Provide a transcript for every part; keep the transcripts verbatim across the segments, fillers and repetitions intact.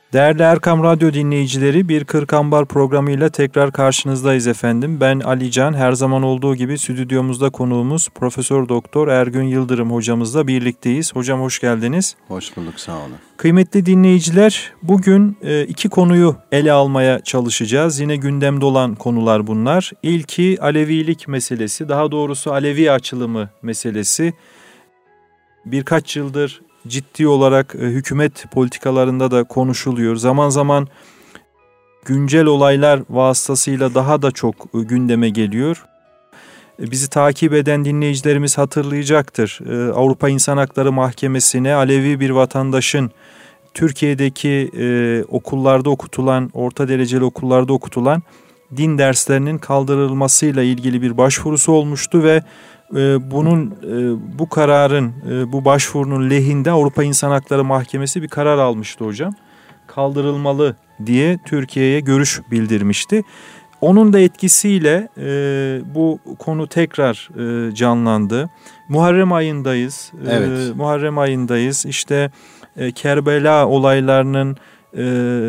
Değerli Erkam Radyo dinleyicileri, bir Kırk Ambar programıyla tekrar karşınızdayız efendim. Ben Ali Can, her zaman olduğu gibi stüdyomuzda konuğumuz Profesör Doktor Ergün Yıldırım hocamızla birlikteyiz. Hocam hoş geldiniz. Hoş bulduk, sağ olun. Kıymetli dinleyiciler, bugün iki konuyu ele almaya çalışacağız. Yine gündemde olan konular bunlar. İlki Alevilik meselesi, daha doğrusu Alevi açılımı meselesi. Birkaç yıldır ciddi olarak e, hükümet politikalarında da konuşuluyor. Zaman zaman güncel olaylar vasıtasıyla daha da çok e, gündeme geliyor. E, bizi takip eden dinleyicilerimiz hatırlayacaktır. E, Avrupa İnsan Hakları Mahkemesi'ne Alevi bir vatandaşın Türkiye'deki e, okullarda okutulan, orta dereceli okullarda okutulan din derslerinin kaldırılmasıyla ilgili bir başvurusu olmuştu ve bunun bu kararın, bu başvurunun lehinde Avrupa İnsan Hakları Mahkemesi bir karar almıştı hocam. Kaldırılmalı diye Türkiye'ye görüş bildirmişti. Onun da etkisiyle bu konu tekrar canlandı. Muharrem ayındayız. Evet. Muharrem ayındayız. İşte Kerbela olaylarının Ee,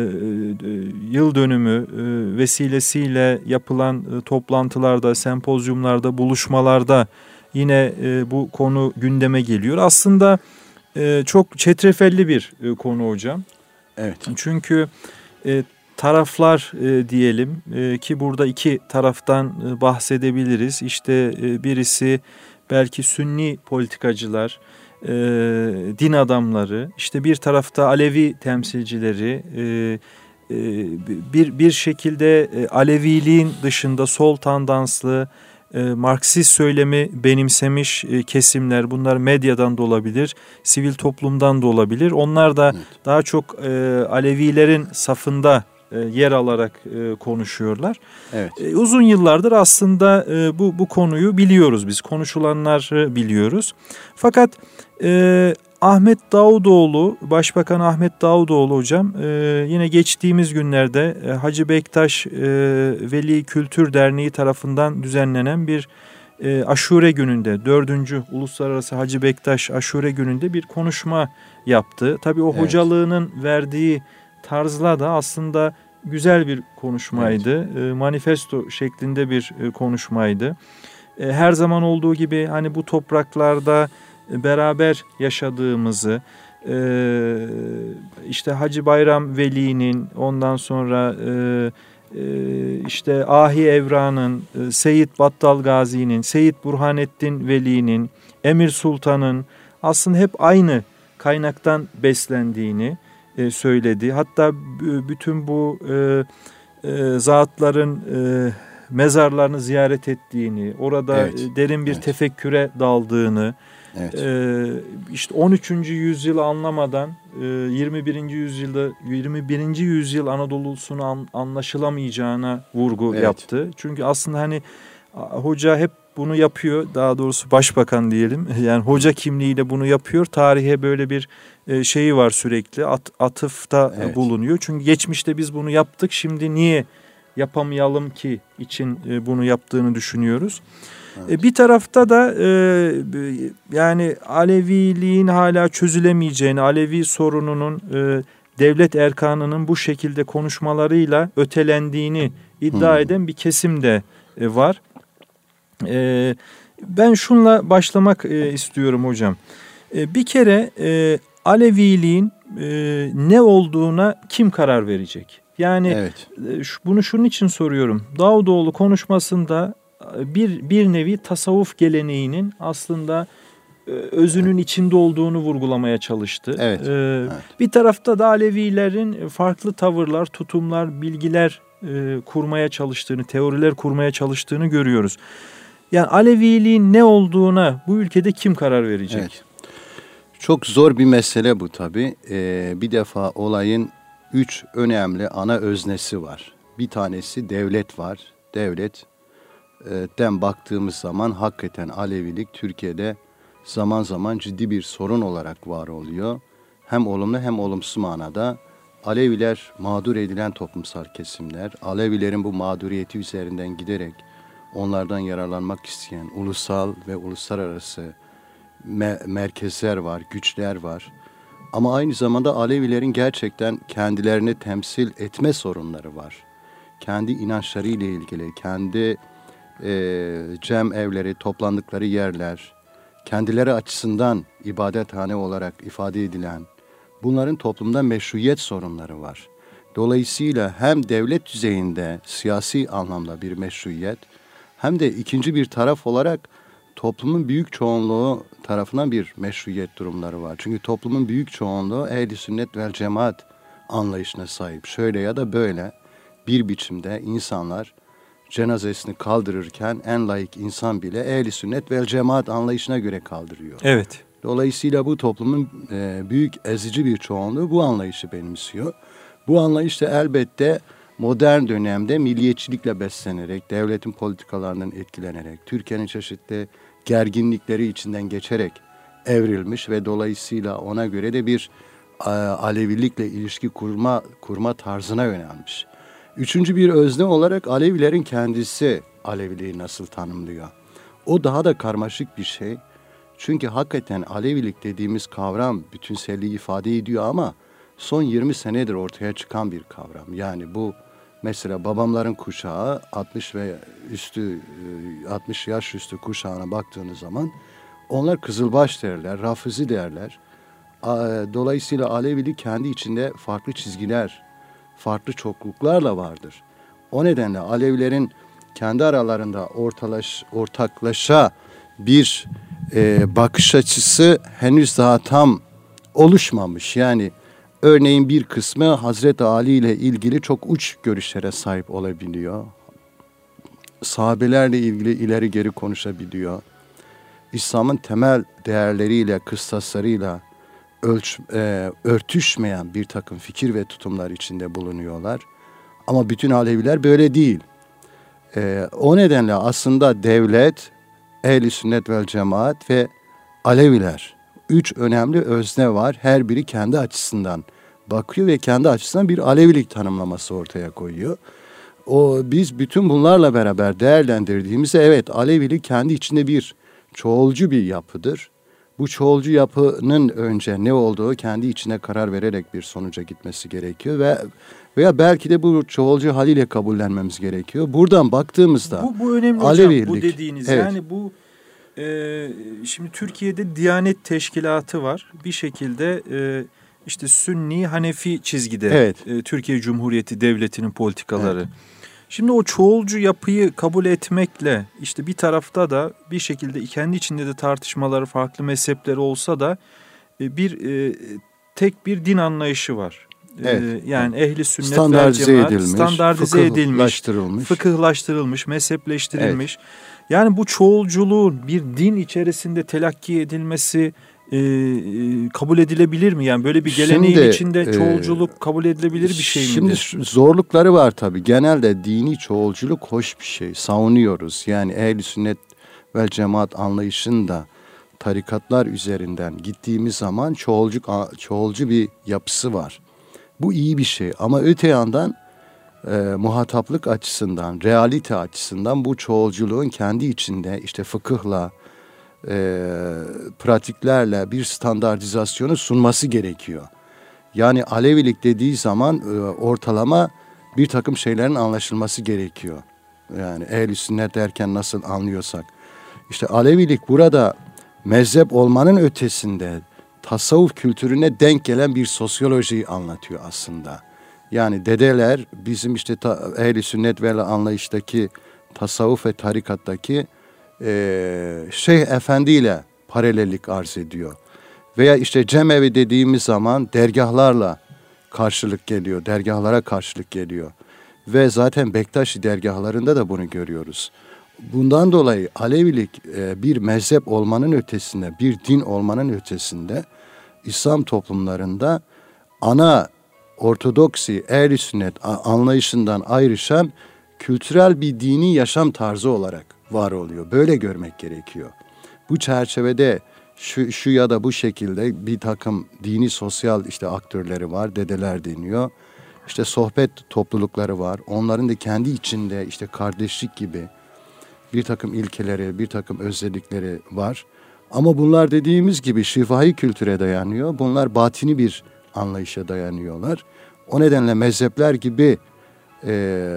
yıl dönümü e, vesilesiyle yapılan e, toplantılarda, sempozyumlarda, buluşmalarda yine e, bu konu gündeme geliyor. Aslında e, çok çetrefelli bir e, konu hocam. Evet. Çünkü e, taraflar e, diyelim e, ki burada iki taraftan e, bahsedebiliriz. İşte e, birisi belki Sünni politikacılar, E, din adamları, işte bir tarafta Alevi temsilcileri, e, e, bir bir şekilde e, Aleviliğin dışında sol tandanslı e, Marksist söylemi benimsemiş e, kesimler, bunlar medyadan da olabilir, sivil toplumdan da olabilir. Onlar da evet. daha çok e, Alevilerin safında e, yer alarak e, konuşuyorlar. Evet. E, uzun yıllardır aslında e, bu bu konuyu biliyoruz biz, konuşulanları biliyoruz. Fakat e, Ahmet Davutoğlu, Başbakan Ahmet Davutoğlu hocam e, yine geçtiğimiz günlerde e, Hacı Bektaş e, Veli Kültür Derneği tarafından düzenlenen bir e, Aşure gününde, dördüncü Uluslararası Hacı Bektaş Aşure gününde bir konuşma yaptı. Tabii o evet. hocalığının verdiği tarzla da aslında güzel bir konuşmaydı. Evet. E, manifesto şeklinde bir e, konuşmaydı. E, her zaman olduğu gibi hani bu topraklarda e, beraber yaşadığımızı, e, işte Hacı Bayram Veli'nin, ondan sonra e, e, işte Ahi Evra'nın, e, Seyyid Battal Gazi'nin, Seyyid Burhanettin Veli'nin, Emir Sultan'ın aslında hep aynı kaynaktan beslendiğini e, söyledi. Hatta b- bütün bu e, e, zatların e, mezarlarını ziyaret ettiğini, orada evet. e, derin bir evet. tefekküre daldığını, evet. e, işte on üçüncü yüzyılı anlamadan e, yirmi birinci yüzyılda yirmi birinci yüzyıl Anadolu'sunu an, anlaşılamayacağına vurgu evet. yaptı. Çünkü aslında hani hoca hep bunu yapıyor, daha doğrusu başbakan diyelim, yani hoca kimliğiyle bunu yapıyor. Tarihe böyle bir e, şeyi var, sürekli at, atıfta evet. bulunuyor. Çünkü geçmişte biz bunu yaptık, şimdi niye yapamayalım ki için e, bunu yaptığını düşünüyoruz. Evet. E, bir tarafta da e, yani Aleviliğin hala çözülemeyeceğini, Alevi sorununun e, devlet erkanının bu şekilde konuşmalarıyla ötelendiğini iddia hmm. eden bir kesim de e, var. Ee, ben şunla başlamak e, istiyorum hocam. E, bir kere e, Aleviliğin e, ne olduğuna kim karar verecek? Yani evet. e, şu, bunu şunun için soruyorum. Davutoğlu konuşmasında bir bir nevi tasavvuf geleneğinin aslında e, özünün evet. içinde olduğunu vurgulamaya çalıştı. Evet. E, evet. Bir tarafta da Alevilerin farklı tavırlar, tutumlar, bilgiler e, kurmaya çalıştığını, teoriler kurmaya çalıştığını görüyoruz. Yani Aleviliğin ne olduğuna bu ülkede kim karar verecek? Evet. Çok zor bir mesele bu tabii. Ee, bir defa olayın üç önemli ana öznesi var. Bir tanesi devlet var. Devletten baktığımız zaman hakikaten Alevilik Türkiye'de zaman zaman ciddi bir sorun olarak var oluyor. Hem olumlu hem olumsuz manada. Aleviler mağdur edilen toplumsal kesimler. Alevilerin bu mağduriyeti üzerinden giderek onlardan yararlanmak isteyen ulusal ve uluslararası me- merkezler var, güçler var. Ama aynı zamanda Alevilerin gerçekten kendilerini temsil etme sorunları var. Kendi inançlarıyla ilgili, kendi e, cem evleri, toplandıkları yerler, kendileri açısından ibadethane olarak ifade edilen, bunların toplumda meşruiyet sorunları var. Dolayısıyla hem devlet düzeyinde siyasi anlamda bir meşruiyet, hem de ikinci bir taraf olarak toplumun büyük çoğunluğu tarafından bir meşruiyet durumları var. Çünkü toplumun büyük çoğunluğu ehl-i sünnet vel cemaat anlayışına sahip. Şöyle ya da böyle bir biçimde insanlar cenazesini kaldırırken en layık insan bile ehl-i sünnet vel cemaat anlayışına göre kaldırıyor. Evet. Dolayısıyla bu toplumun e, büyük ezici bir çoğunluğu bu anlayışı benimsiyor. Bu anlayış da elbette modern dönemde milliyetçilikle beslenerek, devletin politikalarından etkilenerek, Türkiye'nin çeşitli gerginlikleri içinden geçerek evrilmiş ve dolayısıyla ona göre de bir e, Alevilikle ilişki kurma kurma tarzına yönelmiş. Üçüncü bir özne olarak Alevilerin kendisi Aleviliği nasıl tanımlıyor? O daha da karmaşık bir şey. Çünkü hakikaten Alevilik dediğimiz kavram bütünselliği ifade ediyor ama son yirmi senedir ortaya çıkan bir kavram. Yani bu mesela babamların kuşağı altmış ve üstü altmış yaş üstü kuşağına baktığınız zaman onlar Kızılbaş derler, Rafizi derler. Dolayısıyla Alevilik kendi içinde farklı çizgiler, farklı çokluklarla vardır. O nedenle Alevilerin kendi aralarında ortalaş, ortaklaşa bir e, bakış açısı henüz daha tam oluşmamış. Yani örneğin bir kısmı Hazreti Ali ile ilgili çok uç görüşlere sahip olabiliyor. Sahabelerle ilgili ileri geri konuşabiliyor. İslam'ın temel değerleriyle, kıstaslarıyla ölç, e, örtüşmeyen bir takım fikir ve tutumlar içinde bulunuyorlar. Ama bütün Aleviler böyle değil. E, o nedenle aslında devlet, ehl-i sünnet vel cemaat ve Aleviler. Üç önemli özne var. Her biri kendi açısından bakıyor ve kendi açısından bir Alevilik tanımlaması ortaya koyuyor. O biz bütün bunlarla beraber değerlendirdiğimizde evet Alevilik kendi içinde bir çoğulcu bir yapıdır. Bu çoğulcu yapının önce ne olduğu kendi içine karar vererek bir sonuca gitmesi gerekiyor ve veya belki de bu çoğulcu haliyle kabullenmemiz gerekiyor. Buradan baktığımızda bu, bu önemli Alevilik, hocam bu dediğiniz evet. Yani bu e, şimdi Türkiye'de Diyanet Teşkilatı var. Bir şekilde e, işte Sünni Hanefi çizgide evet. e, Türkiye Cumhuriyeti Devleti'nin politikaları. Evet. Şimdi o çoğulcu yapıyı kabul etmekle işte bir tarafta da bir şekilde kendi içinde de tartışmaları farklı mezhepleri olsa da bir e, tek bir din anlayışı var. Evet. E, yani ehli sünnet standartize vel cemaat edilmiş, standartize edilmiş, fıkıhlaştırılmış. fıkıhlaştırılmış, mezhepleştirilmiş. Evet. Yani bu çoğulculuğun bir din içerisinde telakki edilmesi e, kabul edilebilir mi? Yani böyle bir geleneğin şimdi, içinde çoğulculuk e, kabul edilebilir bir şey midir? Şimdi zorlukları var tabii. Genelde dini çoğulculuk hoş bir şey. Savunuyoruz. Yani ehl-i sünnet vel cemaat anlayışında tarikatlar üzerinden gittiğimiz zaman çoğulcu, çoğulcu bir yapısı var. Bu iyi bir şey ama öte yandan e, muhataplık açısından, realite açısından bu çoğulculuğun kendi içinde işte fıkıhla, e, pratiklerle bir standartizasyonu sunması gerekiyor. Yani Alevilik dediği zaman e, ortalama bir takım şeylerin anlaşılması gerekiyor. Yani ehl-i sünnet derken nasıl anlıyorsak. İşte Alevilik burada mezhep olmanın ötesinde tasavvuf kültürüne denk gelen bir sosyolojiyi anlatıyor aslında. Yani dedeler bizim işte ta, ehl-i sünnet vel anlayıştaki tasavvuf ve tarikattaki e, Şeyh Efendi ile paralellik arz ediyor. Veya işte cemevi dediğimiz zaman dergahlarla karşılık geliyor, dergahlara karşılık geliyor. Ve zaten Bektaşi dergahlarında da bunu görüyoruz. Bundan dolayı Alevilik e, bir mezhep olmanın ötesinde, bir din olmanın ötesinde İslam toplumlarında ana ortodoksi, ehl-i sünnet anlayışından ayrışan kültürel bir dini yaşam tarzı olarak var oluyor. Böyle görmek gerekiyor. Bu çerçevede şu, şu ya da bu şekilde bir takım dini sosyal işte aktörleri var, dedeler deniyor. İşte sohbet toplulukları var. Onların da kendi içinde işte kardeşlik gibi bir takım ilkeleri, bir takım özellikleri var. Ama bunlar dediğimiz gibi şifahi kültüre dayanıyor. Bunlar batini bir anlayışa dayanıyorlar. O nedenle mezhepler gibi e,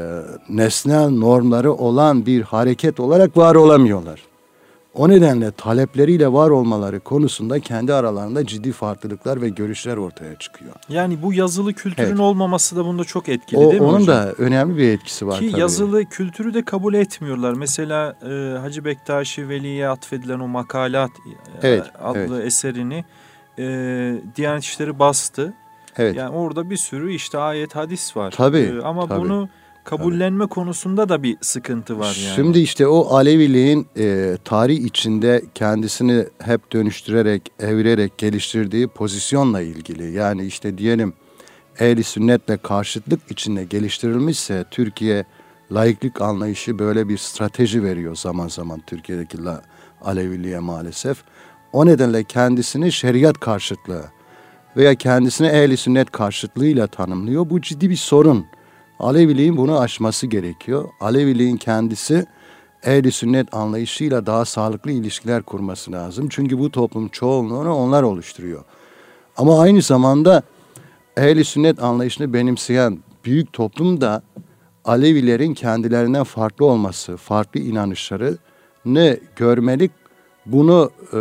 nesnel normları olan bir hareket olarak var olamıyorlar. O nedenle talepleriyle var olmaları konusunda kendi aralarında ciddi farklılıklar ve görüşler ortaya çıkıyor. Yani bu yazılı kültürün evet. olmaması da bunda çok etkili o, değil mi onun hocam? Onun da önemli bir etkisi var Ki tabii. yazılı kültürü de kabul etmiyorlar. Mesela e, Hacı Bektaşi Veli'ye atfedilen o Makalat evet, adlı evet. eserini e, Diyanet İşleri bastı. Evet. Yani orada bir sürü işte ayet hadis var. Tabii, E, ama tabii. bunu kabullenme konusunda da bir sıkıntı var yani. Şimdi işte o Aleviliğin e, tarih içinde kendisini hep dönüştürerek, evirerek geliştirdiği pozisyonla ilgili. Yani işte diyelim ehl-i sünnetle karşıtlık içinde geliştirilmişse Türkiye laiklik anlayışı böyle bir strateji veriyor zaman zaman Türkiye'deki Aleviliğe maalesef. O nedenle kendisini şeriat karşıtlığı veya kendisini ehl-i sünnet karşıtlığıyla tanımlıyor. Bu ciddi bir sorun. Aleviliğin bunu aşması gerekiyor. Aleviliğin kendisi ehl-i sünnet anlayışıyla daha sağlıklı ilişkiler kurması lazım. Çünkü bu toplum çoğunluğunu onlar oluşturuyor. Ama aynı zamanda ehl-i sünnet anlayışını benimseyen büyük toplum da Alevilerin kendilerinden farklı olması, farklı inanışlarını görmelik. Bunu e,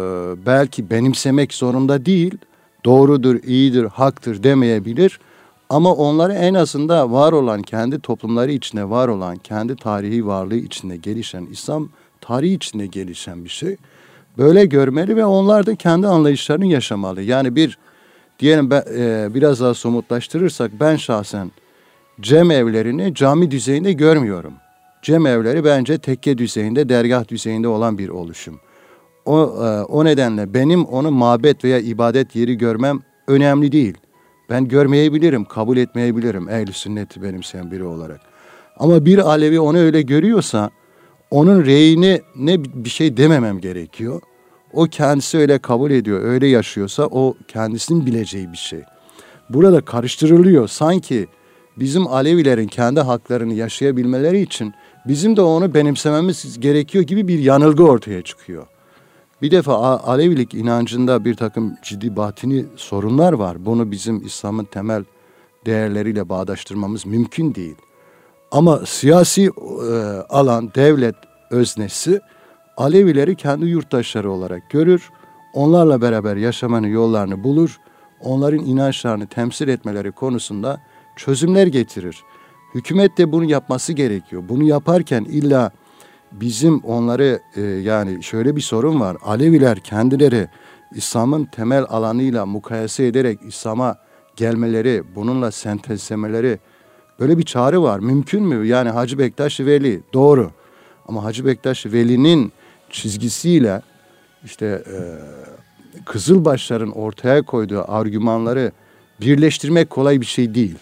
belki benimsemek zorunda değil, doğrudur, iyidir, haktır demeyebilir. Ama onları en azından var olan, kendi toplumları içinde var olan, kendi tarihi varlığı içinde gelişen, İslam tarihi içinde gelişen bir şey. Böyle görmeli ve onlar da kendi anlayışlarını yaşamalı. Yani bir, diyelim ben, e, biraz daha somutlaştırırsak ben şahsen cem evlerini cami düzeyinde görmüyorum. Cem evleri bence tekke düzeyinde, dergah düzeyinde olan bir oluşum. O, e, o nedenle benim onu mabet veya ibadet yeri görmem önemli değil. Ben görmeyebilirim, kabul etmeyebilirim ehl-i sünneti benimseyen biri olarak. Ama bir Alevi onu öyle görüyorsa onun reyine ne bir şey dememem gerekiyor. O kendisi öyle kabul ediyor, öyle yaşıyorsa o kendisinin bileceği bir şey. Burada karıştırılıyor. Sanki bizim Alevilerin kendi haklarını yaşayabilmeleri için bizim de onu benimsememiz gerekiyor gibi bir yanılgı ortaya çıkıyor. Bir defa Alevilik inancında bir takım ciddi batini sorunlar var. Bunu bizim İslam'ın temel değerleriyle bağdaştırmamız mümkün değil. Ama siyasi e, alan, devlet öznesi Alevileri kendi yurttaşları olarak görür. Onlarla beraber yaşamanın yollarını bulur. Onların inançlarını temsil etmeleri konusunda çözümler getirir. Hükümet de bunu yapması gerekiyor. Bunu yaparken illa bizim onları e, yani şöyle bir sorun var. Aleviler kendileri İslam'ın temel alanıyla mukayese ederek İslam'a gelmeleri, bununla sentezlemeleri, böyle bir çağrı var. Mümkün mü? Yani Hacı Bektaş Veli doğru. Ama Hacı Bektaş Veli'nin çizgisiyle işte e, Kızılbaşların ortaya koyduğu argümanları birleştirmek kolay bir şey değil.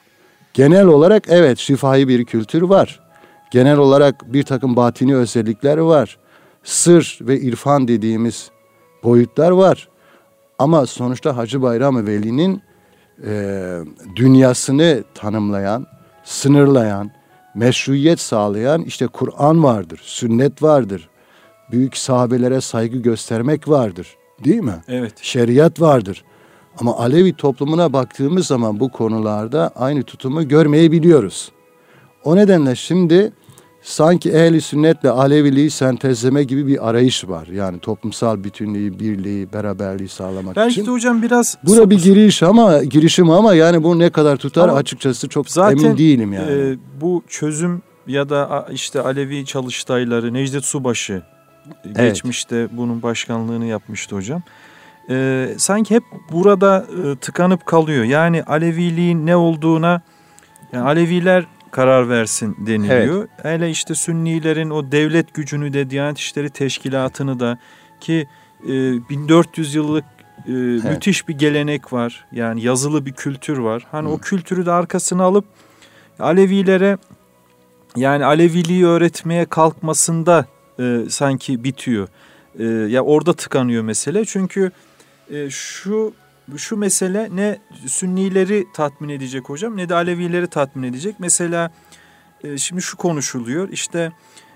Genel olarak evet şifahi bir kültür var. Genel olarak bir takım batini özellikler var. Sır ve irfan dediğimiz boyutlar var. Ama sonuçta Hacı Bayram Veli'nin e, dünyasını tanımlayan, sınırlayan, meşruiyet sağlayan işte Kur'an vardır, sünnet vardır. Büyük sahabelere saygı göstermek vardır. Değil mi? Evet. Şeriat vardır. Ama Alevi toplumuna baktığımız zaman bu konularda aynı tutumu görmeyebiliyoruz. O nedenle şimdi sanki ehl-i sünnetle Aleviliği sentezleme gibi bir arayış var. Yani toplumsal bütünlüğü, birliği, beraberliği sağlamak Belki için. Belki de hocam biraz... Bu da bir giriş ama girişim ama yani bu ne kadar tutar ama açıkçası çok zaten, emin değilim yani. E, bu çözüm ya da işte Alevi Çalıştayları, Necdet Subaşı evet. geçmişte bunun başkanlığını yapmıştı hocam. E, sanki hep burada e, tıkanıp kalıyor. Yani Aleviliğin ne olduğuna, yani Aleviler karar versin deniliyor. Evet. Hele işte Sünnilerin o devlet gücünü de, Diyanet İşleri Teşkilatı'nı da, ki e, bin dört yüz yıllık e, evet. müthiş bir gelenek var. Yani yazılı bir kültür var. Hani Hı. o kültürü de arkasına alıp Alevilere, yani Aleviliği öğretmeye kalkmasında e, sanki bitiyor. E, ya orada tıkanıyor mesele. Çünkü e, şu Şu mesele ne Sünnileri tatmin edecek hocam ne de Alevileri tatmin edecek. Mesela e, şimdi şu konuşuluyor, işte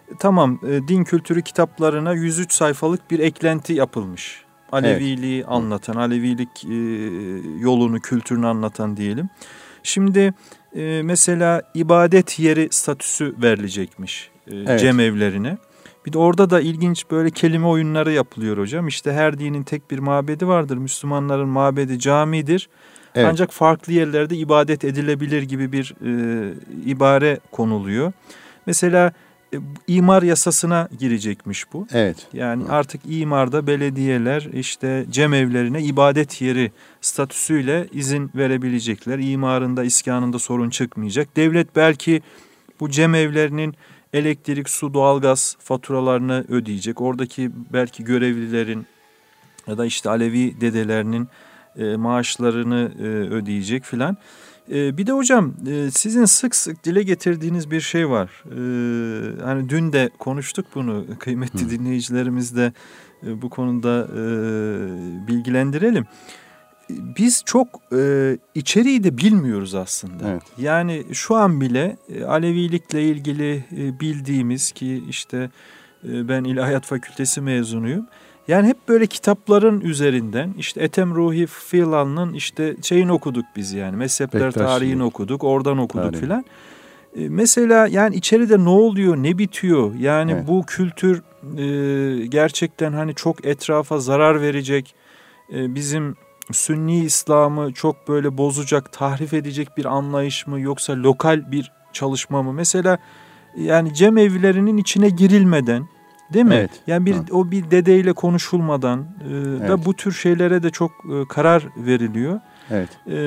tamam e, din kültürü kitaplarına yüz üç sayfalık bir eklenti yapılmış. Aleviliği evet. anlatan, Alevilik e, yolunu, kültürünü anlatan diyelim. Şimdi e, mesela ibadet yeri statüsü verilecekmiş e, evet. cemevlerine. Bir de orada da ilginç böyle kelime oyunları yapılıyor hocam. İşte her dinin tek bir mabedi vardır. Müslümanların mabedi camidir. Evet. Ancak farklı yerlerde ibadet edilebilir gibi bir e, ibare konuluyor. Mesela e, imar yasasına girecekmiş bu. Evet. Yani evet. artık imarda belediyeler işte cemevlerine ibadet yeri statüsüyle izin verebilecekler. İmarında, iskanında sorun çıkmayacak. Devlet belki bu cemevlerinin elektrik, su, doğalgaz faturalarını ödeyecek. Oradaki belki görevlilerin ya da işte Alevi dedelerinin e, maaşlarını e, ödeyecek filan. E, bir de hocam e, sizin sık sık dile getirdiğiniz bir şey var. E, hani dün de konuştuk bunu, kıymetli Hı. dinleyicilerimiz de e, bu konuda e, bilgilendirelim. Biz çok e, içeriği de bilmiyoruz aslında. Evet. Yani şu an bile e, Alevilikle ilgili e, bildiğimiz ki işte e, ben İlahiyat Fakültesi mezunuyum. Yani hep böyle kitapların üzerinden işte Ethem Ruhi Filan'ın işte şeyini okuduk biz yani. Mezhepler Bektaşlık. tarihini okuduk, oradan okuduk Tarih. filan. E, mesela yani içeride ne oluyor, ne bitiyor? Yani evet. bu kültür e, gerçekten hani çok etrafa zarar verecek, e, bizim Sünni İslam'ı çok böyle bozacak, tahrif edecek bir anlayış mı yoksa lokal bir çalışma mı? Mesela yani cemevlerinin içine girilmeden, değil mi? Evet. Yani bir ha. o bir dedeyle konuşulmadan e, evet. ve bu tür şeylere de çok e, karar veriliyor. Evet. E,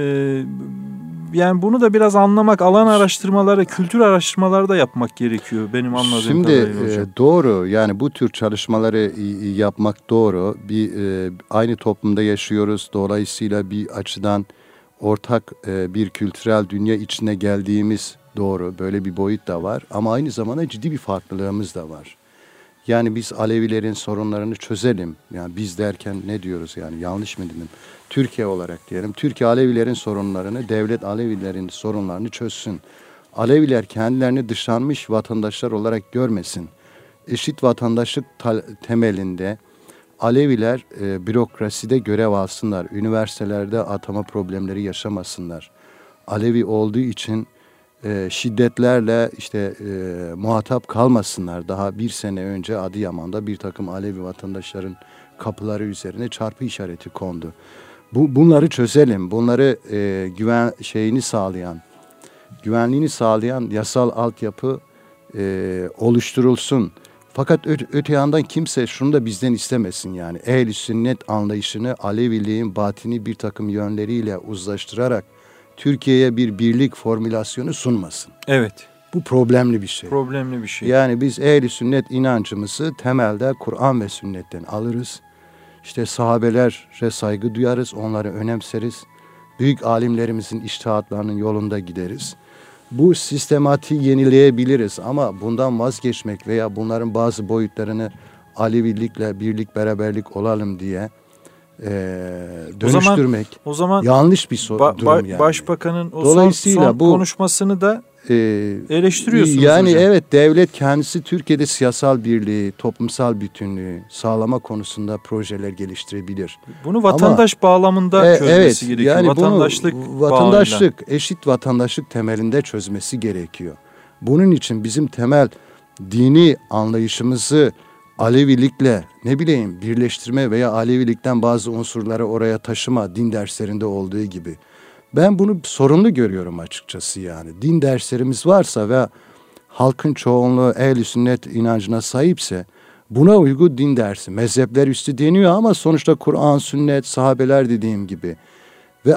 yani bunu da biraz anlamak, alan araştırmaları, kültür araştırmaları da yapmak gerekiyor benim anladığım Şimdi, kadarıyla hocam. Şimdi doğru, yani bu tür çalışmaları yapmak doğru. Bir e, aynı toplumda yaşıyoruz. Dolayısıyla bir açıdan ortak e, bir kültürel dünya içine geldiğimiz doğru. Böyle bir boyut da var. Ama aynı zamanda ciddi bir farklılığımız da var. Yani biz Alevilerin sorunlarını çözelim. Yani biz derken ne diyoruz yani, yanlış mı dedim? Türkiye olarak diyelim. Türkiye Alevilerin sorunlarını, devlet Alevilerin sorunlarını çözsün. Aleviler kendilerini dışlanmış vatandaşlar olarak görmesin. Eşit vatandaşlık temelinde Aleviler e, bürokraside görev alsınlar. Üniversitelerde atama problemleri yaşamasınlar. Alevi olduğu için e, şiddetlerle işte e, muhatap kalmasınlar. Daha bir sene önce Adıyaman'da bir takım Alevi vatandaşların kapıları üzerine çarpı işareti kondu. Bu bunları çözelim. Bunları e, güven şeyini sağlayan, güvenliğini sağlayan yasal altyapı e, oluşturulsun. Fakat öte, öte yandan kimse şunu da bizden istemesin yani. Ehl-i sünnet anlayışını Aleviliğin batini bir takım yönleriyle uzlaştırarak Türkiye'ye bir birlik formülasyonu sunmasın. Evet. Bu problemli bir şey. Problemli bir şey. Yani biz ehl-i sünnet inancımızı temelde Kur'an ve sünnetten alırız. İşte sahabelere saygı duyarız, onları önemseriz. Büyük alimlerimizin içtihatlarının yolunda gideriz. Bu sistematiği yenileyebiliriz ama bundan vazgeçmek veya bunların bazı boyutlarını Alevilikle birlik, beraberlik olalım diye e, dönüştürmek o zaman, o zaman yanlış bir so- ba- durum yani. Başbakanın o Dolayısıyla son, son bu, konuşmasını da e, eleştiriyorsunuz yani hocam. Evet, devlet kendisi Türkiye'de siyasal birliği, toplumsal bütünlüğü sağlama konusunda projeler geliştirebilir. Bunu vatandaş ama, bağlamında e, çözmesi evet, gerekiyor. Yani vatandaşlık bunu, vatandaşlık, bağıyla. eşit vatandaşlık temelinde çözmesi gerekiyor. Bunun için bizim temel dini anlayışımızı Alevilikle ne bileyim birleştirme veya Alevilikten bazı unsurları oraya taşıma din derslerinde olduğu gibi. Ben bunu sorunlu görüyorum açıkçası yani. Din derslerimiz varsa ve halkın çoğunluğu ehl-i sünnet inancına sahipse buna uygun din dersi. Mezhepler üstü deniyor ama sonuçta Kur'an, sünnet, sahabeler dediğim gibi. Ve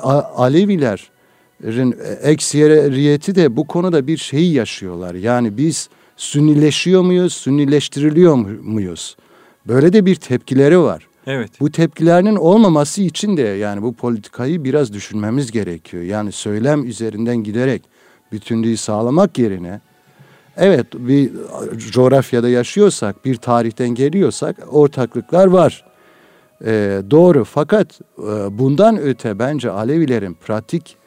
Alevilerin ekseriyeti de bu konuda bir şeyi yaşıyorlar. Yani biz sünnileşiyor muyuz, sünnileştiriliyor muyuz? Böyle de bir tepkileri var. Evet. Bu tepkilerinin olmaması için de yani bu politikayı biraz düşünmemiz gerekiyor. Yani söylem üzerinden giderek bütünlüğü sağlamak yerine evet bir coğrafyada yaşıyorsak, bir tarihten geliyorsak ortaklıklar var. Ee, doğru fakat e, bundan öte bence Alevilerin pratik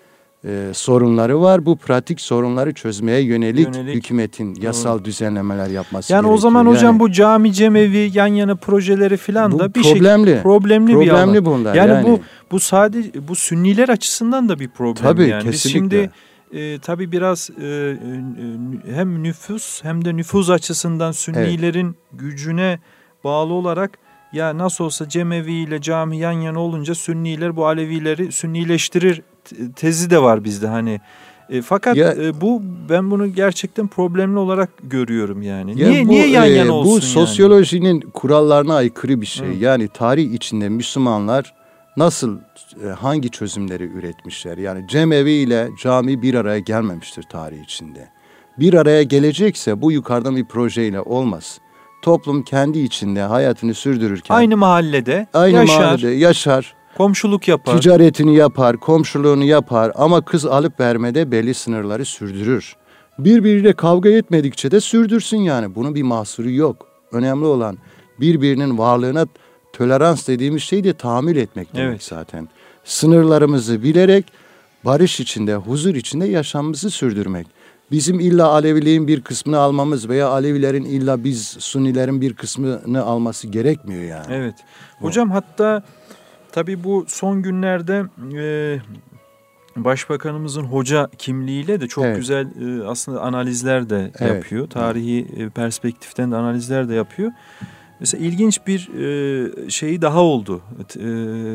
e, sorunları var. Bu pratik sorunları çözmeye yönelik, Yönelik. hükümetin yasal Doğru. düzenlemeler yapması yani gerekiyor. O zaman yani, hocam bu cami cemevi yan yana projeleri filan da bir problemli. şey problemli, problemli bir alan. bunlar. Yani, yani bu bu sadece bu Sünniler açısından da bir problem. Tabii, yani. Biz şimdi e, tabii biraz e, hem nüfus hem de nüfuz açısından Sünnilerin evet. gücüne bağlı olarak ya nasıl olsa cemevi ile cami yan yana olunca Sünniler bu Alevileri Sünnileştirir tezi de var bizde hani. E, fakat ya, e, bu ben bunu gerçekten problemli olarak görüyorum yani. Ya niye bu, niye yan yana e, olsun? Bu sosyolojinin yani? kurallarına aykırı bir şey. Hı. Yani tarih içinde Müslümanlar nasıl e, hangi çözümleri üretmişler? Yani cemevi ile cami bir araya gelmemiştir tarih içinde. Bir araya gelecekse bu yukarıdan bir projeyle olmaz. Toplum kendi içinde hayatını sürdürürken aynı mahallede aynı yaşar. mahallede yaşar. Komşuluk yapar. Ticaretini yapar, komşuluğunu yapar ama kız alıp vermede belli sınırları sürdürür. Birbiriyle kavga etmedikçe de sürdürsün yani. Bunun bir mahsuru yok. Önemli olan birbirinin varlığına tolerans dediğimiz şeyi de tahammül etmek demek evet. zaten. Sınırlarımızı bilerek barış içinde, huzur içinde yaşamımızı sürdürmek. Bizim illa Aleviliğin bir kısmını almamız veya Alevilerin illa biz Sunnilerin bir kısmını alması gerekmiyor yani. Evet. Hocam o. hatta tabii bu son günlerde e, Başbakanımızın hoca kimliğiyle de çok evet. güzel e, aslında analizler de evet. yapıyor. Tarihi e, perspektiften de analizler de yapıyor. Mesela ilginç bir e, şeyi daha oldu. E,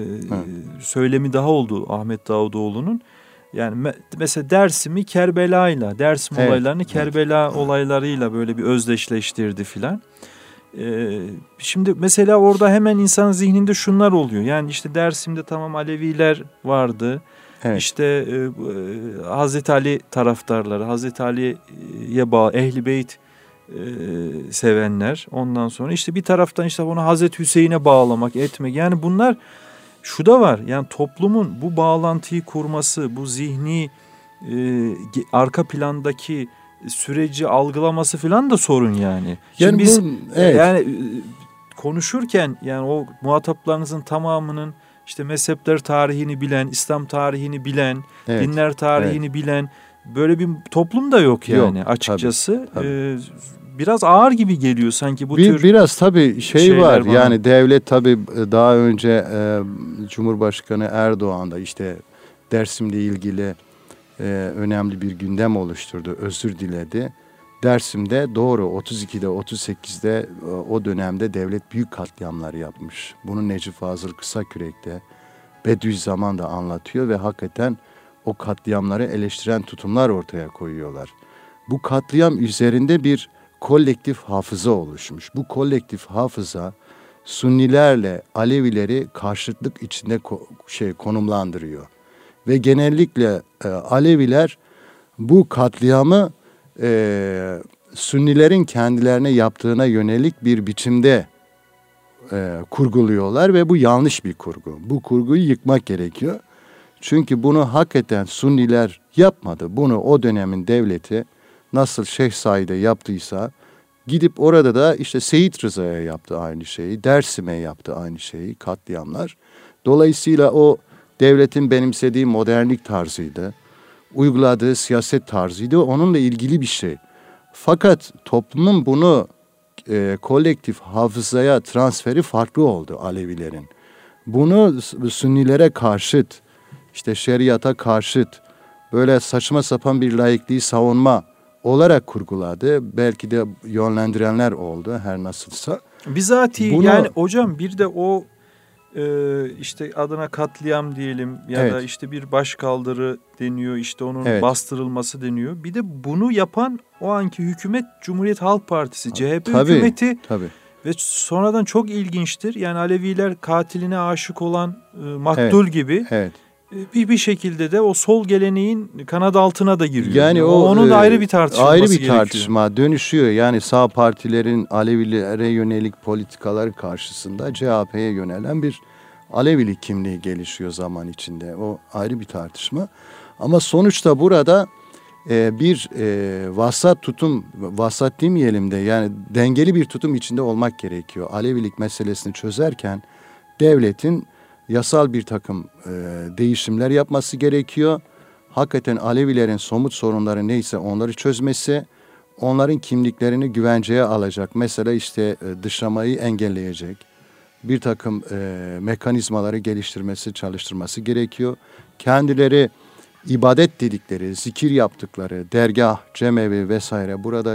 söylemi daha oldu Ahmet Davutoğlu'nun. Yani me- mesela Dersim'i Kerbela'yla, Dersim evet. olaylarını Kerbela evet. olaylarıyla böyle bir özdeşleştirdi filan. Ee, şimdi mesela orada hemen insanın zihninde şunlar oluyor. Yani işte Dersim'de tamam Aleviler vardı. Evet. İşte e, e, Hazreti Ali taraftarları, Hazreti Ali'ye bağlı Ehl-i Beyt e, sevenler. Ondan sonra işte bir taraftan işte onu Hazreti Hüseyin'e bağlamak, etmek. Yani bunlar şu da var. Yani toplumun bu bağlantıyı kurması, bu zihni e, arka plandaki süreci algılaması falan da sorun yani. Şimdi yani biz bu, evet. yani konuşurken yani o muhataplarınızın tamamının işte mezhepler tarihini bilen, İslam tarihini bilen, evet. dinler tarihini evet. bilen böyle bir toplum da yok yani yok, açıkçası. Tabii, tabii. Ee, biraz ağır gibi geliyor sanki bu bir, tür biraz tabii şey var bana. Yani devlet tabii daha önce e, Cumhurbaşkanı Erdoğan da işte Dersim'le ilgili e, önemli bir gündem oluşturdu, özür diledi. Dersim'de doğru otuz ikide otuz sekizde e, o dönemde devlet büyük katliamlar yapmış. Bunu Necip Fazıl Kısakürek'te Bediüzzaman da anlatıyor ve hakikaten o katliamları eleştiren tutumlar ortaya koyuyorlar. Bu katliam üzerinde bir kolektif hafıza oluşmuş. Bu kolektif hafıza Sunnilerle Alevileri karşıtlık içinde ko- şey konumlandırıyor. Ve genellikle e, Aleviler bu katliamı e, Sünnilerin kendilerine yaptığına yönelik bir biçimde e, kurguluyorlar ve bu yanlış bir kurgu. Bu kurguyu yıkmak gerekiyor. Çünkü bunu hakikaten Sunniler yapmadı. Bunu o dönemin devleti nasıl Şeyh Said'e yaptıysa gidip orada da işte Seyit Rıza'ya yaptı aynı şeyi, Dersim'e yaptı aynı şeyi, katliamlar. Dolayısıyla o devletin benimsediği modernlik tarzıydı, uyguladığı siyaset tarzıydı, onunla ilgili bir şey. Fakat toplumun bunu e, kolektif hafızaya transferi farklı oldu Alevilerin. Bunu Sünnilere karşıt, işte şeriata karşıt, böyle saçma sapan bir laikliği savunma olarak kurguladı. Belki de yönlendirenler oldu her nasılsa. Bizatihi Bunu, yani hocam bir de o e, işte adına katliam diyelim ya evet. da işte bir başkaldırı deniyor, işte onun evet. bastırılması deniyor. Bir de bunu yapan o anki hükümet Cumhuriyet Halk Partisi, C H P tabii, hükümeti tabii. ve sonradan çok ilginçtir. Yani Aleviler katiline aşık olan e, maktul evet. gibi. Evet. Bir bir şekilde de o sol geleneğin kanat altına da giriyor. Yani o, onun da ayrı bir tartışılması ayrı bir gerekiyor. tartışma dönüşüyor. Yani sağ partilerin Alevilere yönelik politikaları karşısında C H P'ye yönelen bir Alevilik kimliği gelişiyor zaman içinde. O ayrı bir tartışma. Ama sonuçta burada e, bir e, vasat tutum, vasat demeyelim de yani dengeli bir tutum içinde olmak gerekiyor. Alevilik meselesini çözerken devletin yasal bir takım e, değişimler yapması gerekiyor. hakikaten Alevilerin somut sorunları neyse onları çözmesi, onların kimliklerini güvenceye alacak. Mesela işte dışlamayı engelleyecek bir takım e, mekanizmaları geliştirmesi, çalıştırması gerekiyor. Kendileri ibadet dedikleri, zikir yaptıkları, dergah, cemevi vesaire burada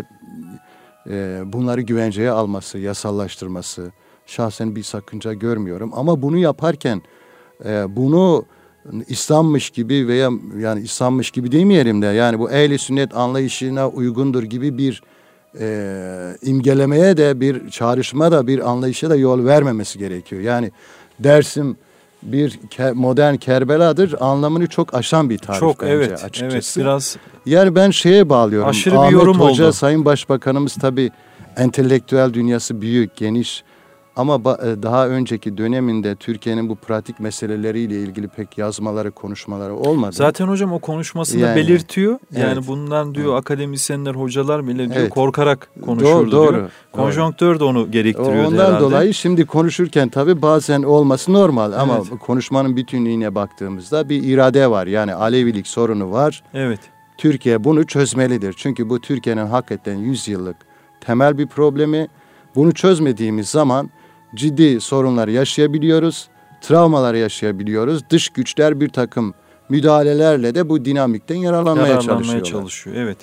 e, bunları güvenceye alması, yasallaştırması şahsen bir sakınca görmüyorum. Ama bunu yaparken e, bunu İslam'mış gibi veya yani İslam'mış gibi demeyelim de yani bu ehl-i sünnet anlayışına uygundur gibi bir e, imgelemeye de bir çağrışma da bir anlayışa da yol vermemesi gerekiyor. Yani Dersim bir modern Kerbela'dır anlamını çok aşan bir tarif çok, bence evet, açıkçası. Evet, biraz yani ben şeye bağlıyorum. Aşırı Ahmet bir yorum Hoca, oldu. Sayın Başbakanımız tabii entelektüel dünyası büyük, geniş. Ama daha önceki döneminde Türkiye'nin bu pratik meseleleriyle ilgili pek yazmaları, konuşmaları olmadı. Zaten hocam o konuşmasında yani, belirtiyor. Yani evet, bundan diyor evet, akademisyenler, hocalar bile diyor evet, korkarak konuşurdu doğru, diyor. Konjonktör de onu gerektiriyordu ondan herhalde. dolayı şimdi konuşurken tabii bazen olması normal ama evet, konuşmanın bütünlüğüne baktığımızda bir irade var. Yani Alevilik sorunu var. Evet. Türkiye bunu çözmelidir. Çünkü bu Türkiye'nin hakikaten yüz yıllık temel bir problemi. Bunu çözmediğimiz zaman ciddi sorunlar yaşayabiliyoruz, travmalar yaşayabiliyoruz. Dış güçler bir takım müdahalelerle de bu dinamikten yararlanmaya, yararlanmaya çalışıyor. Evet.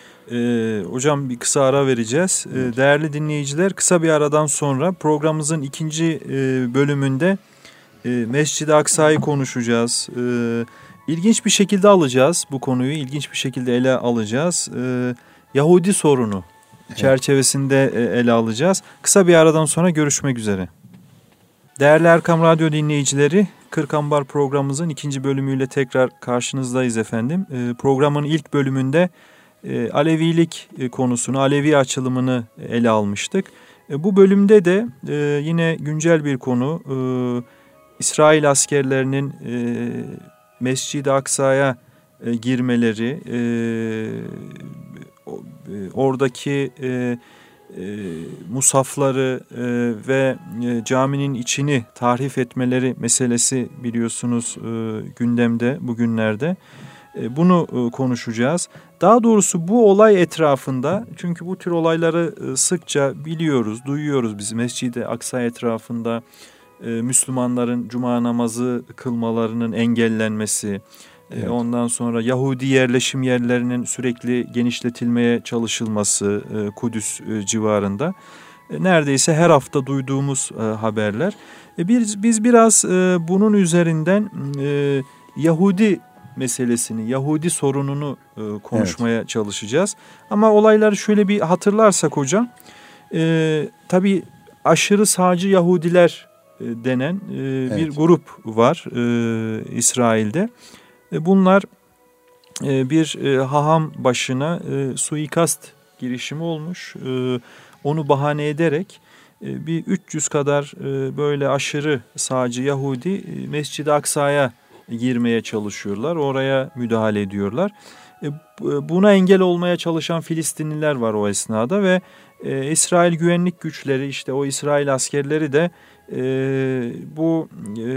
Ee, hocam bir kısa ara vereceğiz. Ee, değerli dinleyiciler, kısa bir aradan sonra programımızın ikinci e, bölümünde e, Mescid-i Aksa'yı konuşacağız. Ee, ilginç bir şekilde alacağız bu konuyu, ilginç bir şekilde ele alacağız. Ee, Yahudi sorunu çerçevesinde ele alacağız. Kısa bir aradan sonra görüşmek üzere. Değerli Erkam Radyo dinleyicileri, Kırk Ambar programımızın ikinci bölümüyle tekrar karşınızdayız efendim. E, programın ilk bölümünde e, Alevilik konusunu, Alevi açılımını ele almıştık. E, bu bölümde de e, yine güncel bir konu, e, İsrail askerlerinin e, Mescid-i Aksa'ya e, girmeleri, e, oradaki e, e, musafları e, ve e, caminin içini tahrif etmeleri meselesi biliyorsunuz e, gündemde bugünlerde. E, bunu e, konuşacağız. Daha doğrusu bu olay etrafında, çünkü bu tür olayları e, sıkça biliyoruz, duyuyoruz biz Mescid-i Aksa etrafında e, Müslümanların cuma namazı kılmalarının engellenmesi, evet, ondan sonra Yahudi yerleşim yerlerinin sürekli genişletilmeye çalışılması Kudüs civarında. Neredeyse her hafta duyduğumuz haberler. Biz, biz biraz bunun üzerinden Yahudi meselesini, Yahudi sorununu konuşmaya evet, çalışacağız. Ama olayları şöyle bir hatırlarsak hocam, tabii aşırı sağcı Yahudiler denen evet, bir grup var İsrail'de. Bunlar bir haham başına suikast girişimi olmuş. Onu bahane ederek bir üç yüz kadar böyle aşırı sağcı Yahudi Mescid-i Aksa'ya girmeye çalışıyorlar. Oraya müdahale ediyorlar. Buna engel olmaya çalışan Filistinliler var o esnada ve İsrail güvenlik güçleri, işte o İsrail askerleri de bu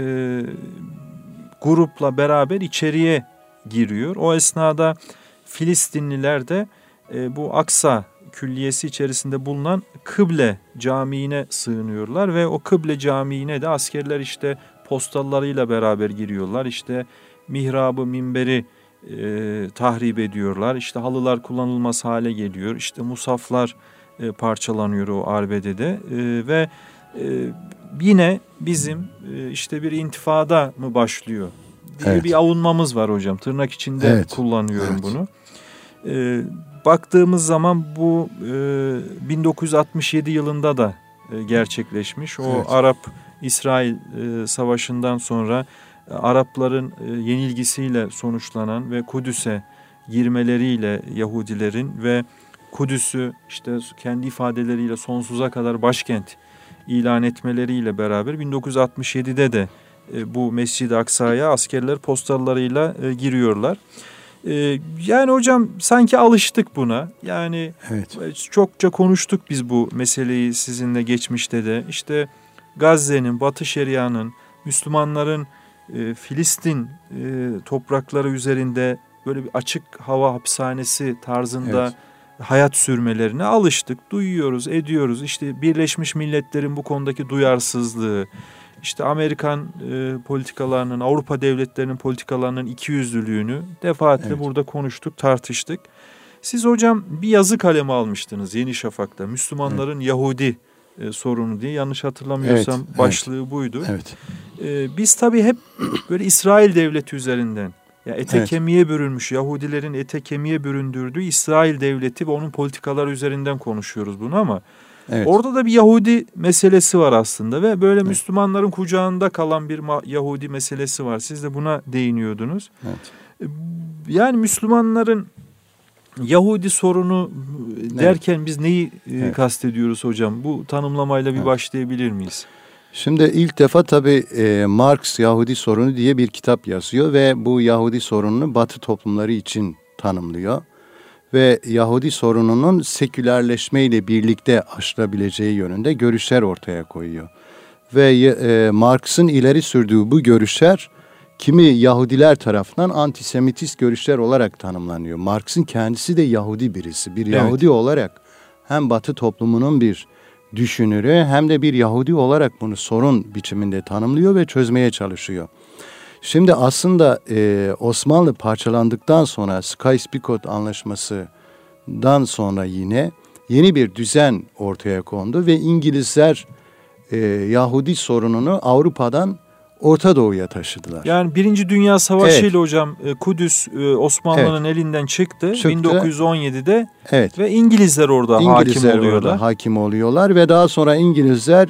grupla beraber içeriye giriyor. O esnada Filistinliler de e, bu Aksa külliyesi içerisinde bulunan Kıble Camii'ne sığınıyorlar ve o Kıble Camii'ne de askerler işte postallarıyla beraber giriyorlar. İşte mihrabı, minberi e, tahrip ediyorlar. İşte halılar kullanılmaz hale geliyor. İşte musaflar e, parçalanıyor o arbedede e, ve e, yine bizim e, işte bir intifada mı başlıyor diye evet, bir avunmamız var hocam. Tırnak içinde evet, kullanıyorum evet, bunu. E, baktığımız zaman bu e, bin dokuz yüz altmış yedi yılında da e, gerçekleşmiş. O evet, Arap-İsrail e, savaşından sonra e, Arapların e, yenilgisiyle sonuçlanan ve Kudüs'e girmeleriyle Yahudilerin ve Kudüs'ü işte kendi ifadeleriyle sonsuza kadar başkent ilan etmeleriyle beraber bin dokuz yüz altmış yedide de e, bu Mescid-i Aksa'ya askerler postallarıyla e, giriyorlar. E, yani hocam sanki alıştık buna. Yani evet, çokça konuştuk biz bu meseleyi sizinle geçmişte de. İşte Gazze'nin, Batı Şeria'nın, Müslümanların e, Filistin e, toprakları üzerinde böyle bir açık hava hapishanesi tarzında Evet. hayat sürmelerine alıştık, duyuyoruz, ediyoruz. İşte Birleşmiş Milletler'in bu konudaki duyarsızlığı, işte Amerikan e, politikalarının, Avrupa devletlerinin politikalarının ikiyüzlülüğünü defaatle Evet. burada konuştuk, tartıştık. Siz hocam bir yazı kalemi almıştınız Yeni Şafak'ta. Müslümanların evet. Yahudi e, sorunu diye, yanlış hatırlamıyorsam evet, başlığı evet. buydu. Evet. E, biz tabii hep böyle İsrail devleti üzerinden, ya ete Evet. kemiğe bürünmüş, Yahudilerin ete kemiğe büründürdüğü İsrail devleti ve onun politikaları üzerinden konuşuyoruz bunu ama evet. orada da bir Yahudi meselesi var aslında ve böyle evet. Müslümanların kucağında kalan bir Yahudi meselesi var. Siz de buna değiniyordunuz. Evet. Yani Müslümanların Yahudi sorunu derken evet. biz neyi evet. kastediyoruz hocam? Bu tanımlamayla bir evet. başlayabilir miyiz? Şimdi ilk defa tabii e, Marx Yahudi sorunu diye bir kitap yazıyor ve bu Yahudi sorununu Batı toplumları için tanımlıyor. Ve Yahudi sorununun sekülerleşmeyle birlikte aşılabileceği yönünde görüşler ortaya koyuyor. Ve e, Marx'ın ileri sürdüğü bu görüşler kimi Yahudiler tarafından antisemitist görüşler olarak tanımlanıyor. Marx'ın kendisi de Yahudi birisi. Bir evet. Yahudi olarak hem Batı toplumunun bir düşünürü hem de bir Yahudi olarak bunu sorun biçiminde tanımlıyor ve çözmeye çalışıyor. Şimdi aslında e, Osmanlı parçalandıktan sonra Sykes-Picot Anlaşması'dan sonra yine yeni bir düzen ortaya kondu ve İngilizler e, Yahudi sorununu Avrupa'dan Orta Doğu'ya taşıdılar. Yani Birinci Dünya Savaşı ile evet. hocam Kudüs Osmanlı'nın evet. elinden çıktı, çıktı bin dokuz yüz on yedide evet. ve İngilizler orada İngilizler hakim oluyorlar. Orada hakim oluyorlar ve daha sonra İngilizler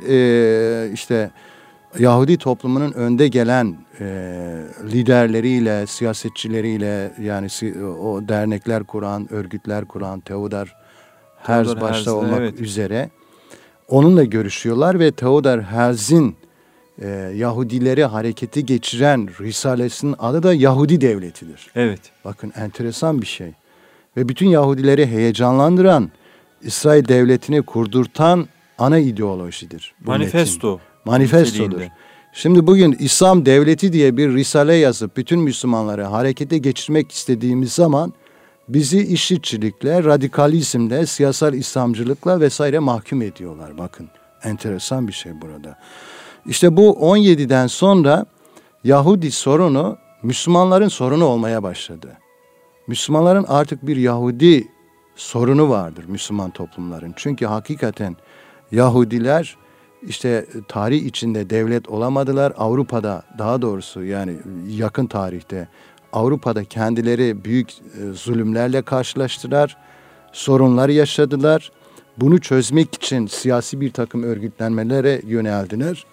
e, işte Yahudi toplumunun önde gelen e, liderleriyle, siyasetçileriyle yani o dernekler kuran, örgütler kuran, Theodor Herz başta olmak evet. üzere onunla görüşüyorlar ve Theodor Herz'in e, Yahudileri harekete geçiren risalesinin adı da Yahudi Devleti'dir. Evet. Bakın enteresan bir şey. Ve bütün Yahudileri heyecanlandıran, İsrail Devleti'ni kurdurtan ana ideolojidir. Manifesto. Metin. Manifestodur. Şimdi bugün İslam Devleti diye bir risale yazıp bütün Müslümanları harekete geçirmek istediğimiz zaman bizi işçilikle, radikalizmle, siyasal İslamcılıkla vesaire mahkum ediyorlar. Bakın enteresan bir şey burada. İşte bu on yediden sonra Yahudi sorunu Müslümanların sorunu olmaya başladı. Müslümanların artık bir Yahudi sorunu vardır Müslüman toplumların. Çünkü hakikaten Yahudiler işte tarih içinde devlet olamadılar. Avrupa'da daha doğrusu yani yakın tarihte Avrupa'da kendileri büyük zulümlerle karşılaştılar. Sorunlar yaşadılar. Bunu çözmek için siyasi bir takım örgütlenmelere yöneldiler.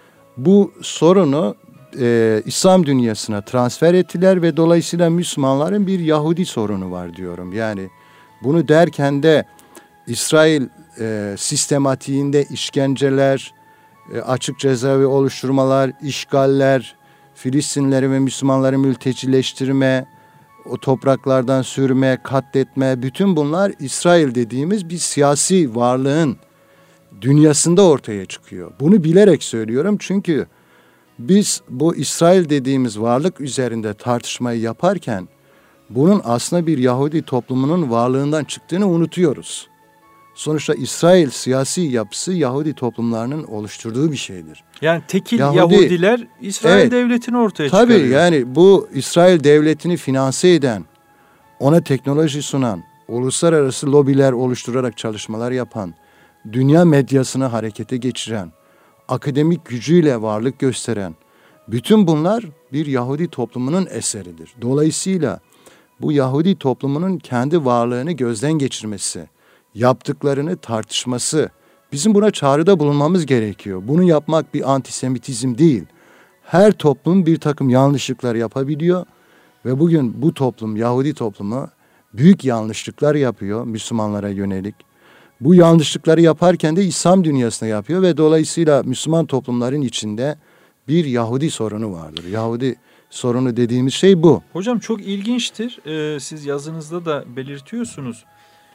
Bu sorunu e, İslam dünyasına transfer ettiler ve dolayısıyla Müslümanların bir Yahudi sorunu var diyorum. Yani bunu derken de İsrail e, sistematiğinde işkenceler, e, açık cezaevi oluşturmalar, işgaller, Filistinleri ve Müslümanları mültecileştirme, o topraklardan sürme, katletme, bütün bunlar İsrail dediğimiz bir siyasi varlığın dünyasında ortaya çıkıyor. Bunu bilerek söylüyorum çünkü biz bu İsrail dediğimiz varlık üzerinde tartışmayı yaparken bunun aslında bir Yahudi toplumunun varlığından çıktığını unutuyoruz. Sonuçta İsrail siyasi yapısı Yahudi toplumlarının oluşturduğu bir şeydir. Yani tekil Yahudi, Yahudiler İsrail evet, devletini ortaya tabii çıkarıyor. Tabii yani bu İsrail devletini finanse eden, ona teknoloji sunan, uluslararası lobiler oluşturarak çalışmalar yapan, dünya medyasını harekete geçiren, akademik gücüyle varlık gösteren, bütün bunlar bir Yahudi toplumunun eseridir. Dolayısıyla bu Yahudi toplumunun kendi varlığını gözden geçirmesi, yaptıklarını tartışması, bizim buna çağrıda bulunmamız gerekiyor. Bunu yapmak bir antisemitizm değil. Her toplum bir takım yanlışlıklar yapabiliyor ve bugün bu toplum, Yahudi toplumu büyük yanlışlıklar yapıyor Müslümanlara yönelik. Bu yanlışlıkları yaparken de İslam dünyasına yapıyor ve dolayısıyla Müslüman toplumların içinde bir Yahudi sorunu vardır. Yahudi sorunu dediğimiz şey bu. Hocam çok ilginçtir. Ee, siz yazınızda da belirtiyorsunuz.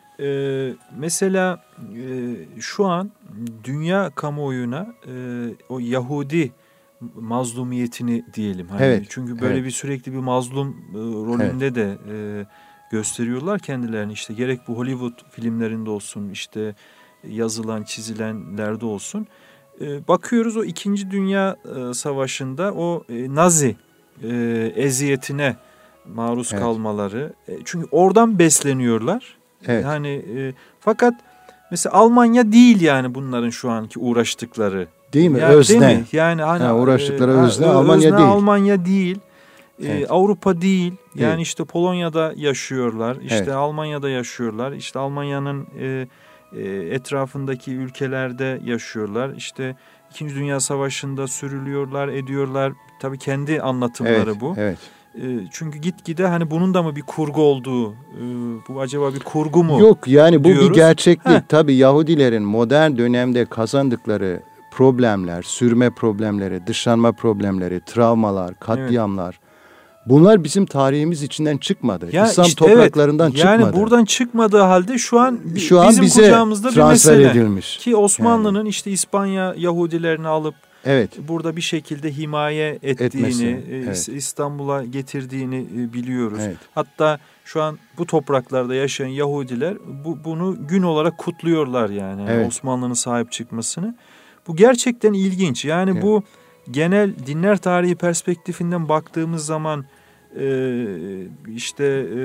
Ee, mesela e, şu an dünya kamuoyuna e, o Yahudi mazlumiyetini diyelim. Hani evet. Çünkü böyle evet. bir sürekli bir mazlum e, rolünde evet. de e, gösteriyorlar kendilerini. İşte gerek bu Hollywood filmlerinde olsun, işte yazılan, çizilenlerde olsun. E, bakıyoruz o İkinci Dünya e, Savaşı'nda o e, Nazi e, eziyetine maruz evet. kalmaları. E, çünkü oradan besleniyorlar. Evet. Yani e, fakat mesela Almanya değil yani bunların şu anki uğraştıkları. Değil mi? Yani, özne. Değil mi? Yani hani ha, uğraştıkları e, özne ö, Almanya özne değil. Almanya değil. Evet. E, Avrupa değil. Yani değil. işte Polonya'da yaşıyorlar. İşte evet. Almanya'da yaşıyorlar. İşte Almanya'nın e, e, etrafındaki ülkelerde yaşıyorlar. İşte İkinci Dünya Savaşı'nda sürülüyorlar, ediyorlar. Tabii kendi anlatımları evet. bu. Evet. Çünkü gitgide hani bunun da mı bir kurgu olduğu, bu acaba bir kurgu mu? Yok yani bu diyoruz. bir gerçeklik. Heh. Tabii Yahudilerin modern dönemde kazandıkları problemler, sürme problemleri, dışlanma problemleri, travmalar, katliamlar. Evet. Bunlar bizim tarihimiz içinden çıkmadı. Ya İslam işte topraklarından evet, çıkmadı. Yani buradan çıkmadığı halde şu an, şu an bizim bize kucağımızda bir mesele. Edilmiş. Ki Osmanlı'nın yani. işte İspanya Yahudilerini alıp evet. burada bir şekilde himaye ettiğini, evet. İstanbul'a getirdiğini biliyoruz. Evet. Hatta şu an bu topraklarda yaşayan Yahudiler bu, bunu gün olarak kutluyorlar yani, evet. yani Osmanlı'nın sahip çıkmasını. Bu gerçekten ilginç. Yani evet. bu genel dinler tarihi perspektifinden baktığımız zaman e, işte e,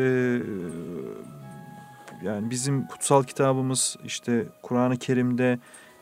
yani bizim kutsal kitabımız işte Kur'an-ı Kerim'de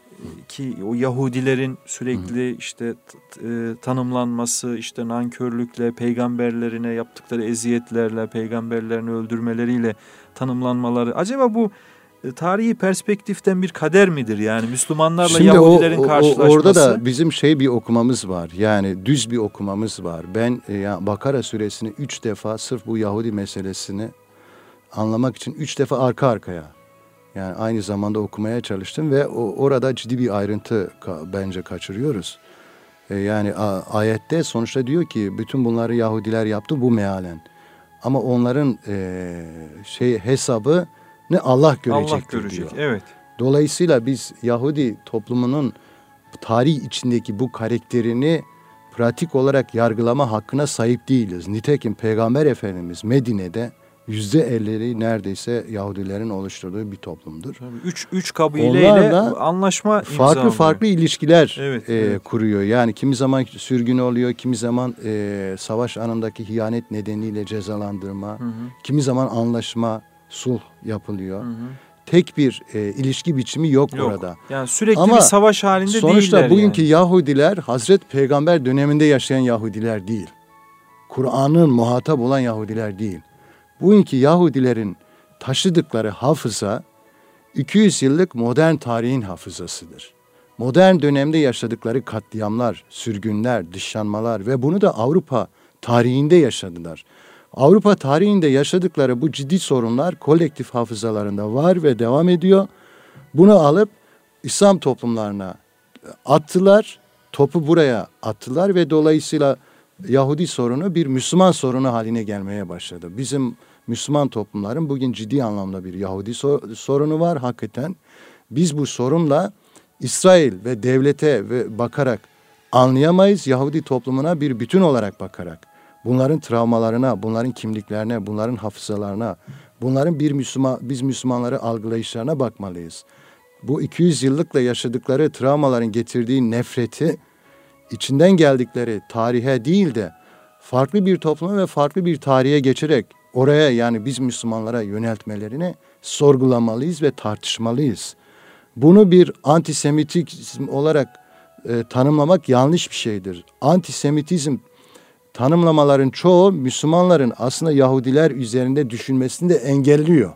ki o Yahudilerin sürekli işte t- tanımlanması, işte nankörlükle, peygamberlerine yaptıkları eziyetlerle, peygamberlerini öldürmeleriyle tanımlanmaları. Acaba bu e, tarihi perspektiften bir kader midir? Yani Müslümanlarla Şimdi Yahudilerin o, o, karşılaşması. Orada da bizim şey bir okumamız var. Yani düz bir okumamız var. Ben e, ya Bakara suresini üç defa sırf bu Yahudi meselesini anlamak için üç defa arka arkaya. Yani aynı zamanda okumaya çalıştım ve o, orada ciddi bir ayrıntı ka, bence kaçırıyoruz. E, yani a, ayette sonuçta diyor ki bütün bunları Yahudiler yaptı bu mealen. Ama onların e, şey hesabı ne Allah görecektir Allah görecek, diyor. Evet. Dolayısıyla biz Yahudi toplumunun tarih içindeki bu karakterini pratik olarak yargılama hakkına sahip değiliz. Nitekim Peygamber Efendimiz Medine'de yüzde elli neredeyse Yahudilerin oluşturduğu bir toplumdur. Tabii, üç, üç kabileyle anlaşma imzalıyor. Farklı farklı ilişkiler evet, e, evet. kuruyor. Yani kimi zaman sürgün oluyor, kimi zaman e, savaş anındaki hiyanet nedeniyle cezalandırma, hı hı. kimi zaman anlaşma, sulh yapılıyor. Hı hı. Tek bir e, ilişki biçimi yok, yok orada. Yani sürekli Ama bir savaş halinde değiller. Sonuçta bugünkü yani. Yahudiler Hazreti Peygamber döneminde yaşayan Yahudiler değil. Kur'an'ın muhatap olan Yahudiler değil. Bugünkü Yahudilerin taşıdıkları hafıza iki yüz yıllık modern tarihin hafızasıdır. Modern dönemde yaşadıkları katliamlar, sürgünler, dışlanmalar ve bunu da Avrupa tarihinde yaşadılar. Avrupa tarihinde yaşadıkları bu ciddi sorunlar kolektif hafızalarında var ve devam ediyor. Bunu alıp İslam toplumlarına attılar, topu buraya attılar ve dolayısıyla Yahudi sorunu bir Müslüman sorunu haline gelmeye başladı. Bizim Müslüman toplumların bugün ciddi anlamda bir Yahudi sorunu var hakikaten. Biz bu sorunla İsrail ve devlete ve bakarak anlayamayız. Yahudi toplumuna bir bütün olarak bakarak bunların travmalarına, bunların kimliklerine, bunların hafızalarına, bunların bir Müslüman, biz Müslümanları algılayışlarına bakmalıyız. Bu iki yüz yıllıkla yaşadıkları travmaların getirdiği nefreti içinden geldikleri tarihe değil de farklı bir topluma ve farklı bir tarihe geçerek oraya yani biz Müslümanlara yöneltmelerini sorgulamalıyız ve tartışmalıyız. Bunu bir antisemitizm olarak e, tanımlamak yanlış bir şeydir. Antisemitizm tanımlamaların çoğu Müslümanların aslında Yahudiler üzerinde düşünmesini de engelliyor.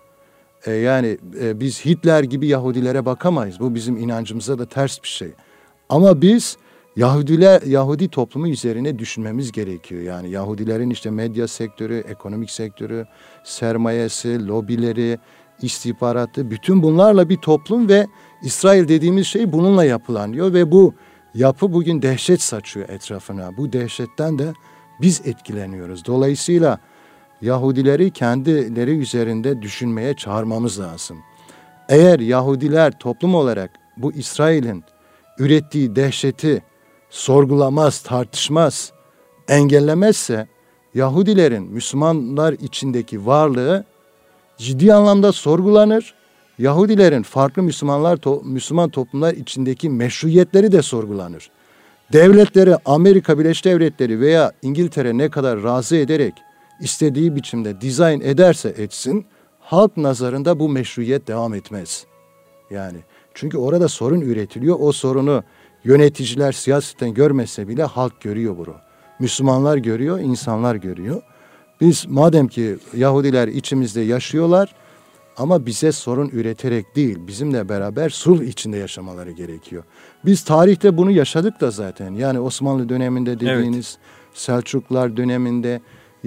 E, yani e, biz Hitler gibi Yahudilere bakamayız. Bu bizim inancımıza da ters bir şey. Ama biz Yahudiler, Yahudi toplumu üzerine düşünmemiz gerekiyor. Yani Yahudilerin işte medya sektörü, ekonomik sektörü, sermayesi, lobileri, istihbaratı, bütün bunlarla bir toplum ve İsrail dediğimiz şey bununla yapılanıyor ve bu yapı bugün dehşet saçıyor etrafına. Bu dehşetten de biz etkileniyoruz. Dolayısıyla Yahudileri kendileri üzerinde düşünmeye çağırmamız lazım. Eğer Yahudiler toplum olarak bu İsrail'in ürettiği dehşeti sorgulamaz, tartışmaz, engellemezse Yahudilerin Müslümanlar içindeki varlığı ciddi anlamda sorgulanır. Yahudilerin farklı Müslümanlar Müslüman toplumlar içindeki meşruiyetleri de sorgulanır. Devletleri Amerika Birleşik Devletleri veya İngiltere ne kadar razı ederek istediği biçimde dizayn ederse etsin, halk nazarında bu meşruiyet devam etmez. Yani çünkü orada sorun üretiliyor. O sorunu yöneticiler siyasetten görmese bile halk görüyor bunu. Müslümanlar görüyor, insanlar görüyor. Biz madem ki Yahudiler içimizde yaşıyorlar ama bize sorun üreterek değil, bizimle beraber sulh içinde yaşamaları gerekiyor. Biz tarihte bunu yaşadık da zaten. Yani Osmanlı döneminde dediğiniz, evet. Selçuklular döneminde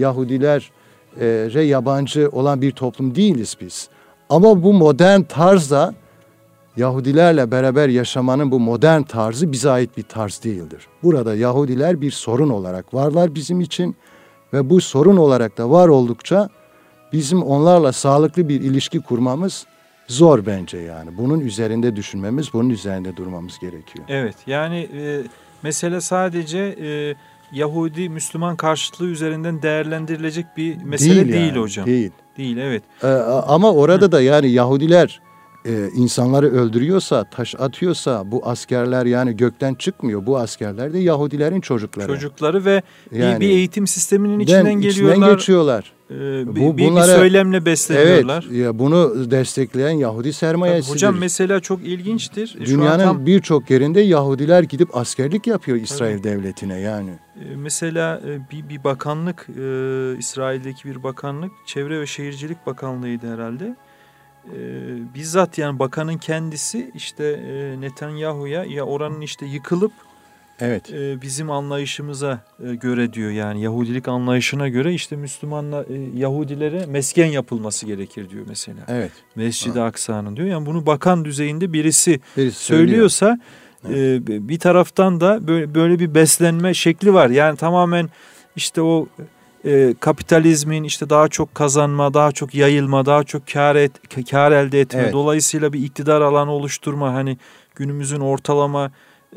Yahudilere yabancı olan bir toplum değiliz biz. Ama bu modern tarzda Yahudilerle beraber yaşamanın bu modern tarzı bize ait bir tarz değildir. Burada Yahudiler bir sorun olarak varlar bizim için ve bu sorun olarak da var oldukça bizim onlarla sağlıklı bir ilişki kurmamız zor bence yani. Bunun üzerinde düşünmemiz, bunun üzerinde durmamız gerekiyor. Evet, yani e, mesele sadece e, Yahudi-Müslüman karşıtlığı üzerinden değerlendirilecek bir mesele değil, değil yani, hocam. Değil. Değil, evet. Ee, ama orada Hı. da yani Yahudiler e, insanları öldürüyorsa, taş atıyorsa bu askerler yani gökten çıkmıyor. Bu askerler de Yahudilerin çocukları. Çocukları ve yani, bir, bir eğitim sisteminin içinden den, geliyorlar. İçinden geçiyorlar. Ee, bir, bu, bir, bunlara, bir söylemle besleniyorlar. Evet, ya bunu destekleyen Yahudi sermayesidir. Hocam mesela çok ilginçtir. Dünyanın tam... birçok yerinde Yahudiler gidip askerlik yapıyor İsrail Tabii. devletine yani. Ee, mesela bir, bir bakanlık, e, İsrail'deki bir bakanlık, Çevre ve Şehircilik Bakanlığı'ydı herhalde. Ee, bizzat yani bakanın kendisi işte e, Netanyahu'ya ya oranın işte yıkılıp evet. e, bizim anlayışımıza e, göre diyor yani Yahudilik anlayışına göre işte Müslümanlar e, Yahudilere mesken yapılması gerekir diyor mesela. Evet. Mescid-i Aksa'nın diyor. Yani bunu bakan düzeyinde birisi, birisi söylüyorsa evet. e, bir taraftan da böyle, böyle bir beslenme şekli var. Yani tamamen işte o E, kapitalizmin işte daha çok kazanma, daha çok yayılma, daha çok kar, et, kar elde etme, evet. dolayısıyla bir iktidar alanı oluşturma, hani günümüzün ortalama e,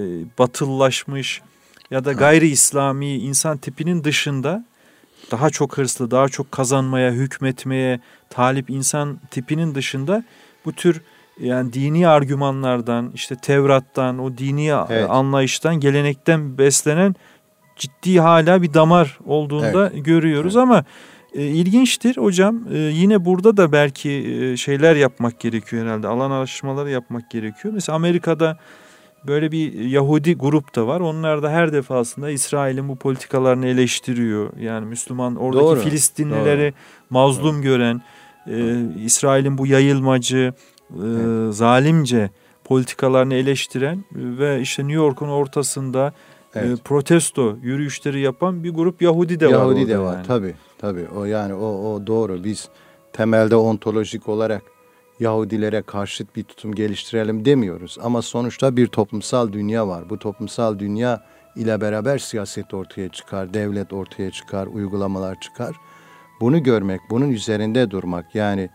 batıllaşmış ya da gayri İslami insan tipinin dışında daha çok hırslı, daha çok kazanmaya, hükmetmeye talip insan tipinin dışında bu tür yani dini argümanlardan, işte Tevrat'tan, o dini evet. anlayıştan, gelenekten beslenen ciddi hala bir damar olduğunda evet. görüyoruz evet. ama e, ilginçtir hocam. E, yine burada da belki e, şeyler yapmak gerekiyor herhalde. Alan araştırmaları yapmak gerekiyor. Mesela Amerika'da böyle bir Yahudi grup da var. Onlar da her defasında İsrail'in bu politikalarını eleştiriyor. Yani Müslüman oradaki Doğru. Filistinlileri Doğru. mazlum Doğru. gören, e, İsrail'in bu yayılmacı, e, evet. zalimce politikalarını eleştiren ve işte New York'un ortasında Evet. E, protesto yürüyüşleri yapan bir grup Yahudi de Yahudi var. Yahudi de var yani. tabii tabii o yani o o doğru. Biz temelde ontolojik olarak Yahudilere karşıt bir tutum geliştirelim demiyoruz ama sonuçta bir toplumsal dünya var. Bu toplumsal dünya ile beraber siyaset ortaya çıkar, devlet ortaya çıkar, uygulamalar çıkar. Bunu görmek, bunun üzerinde durmak yani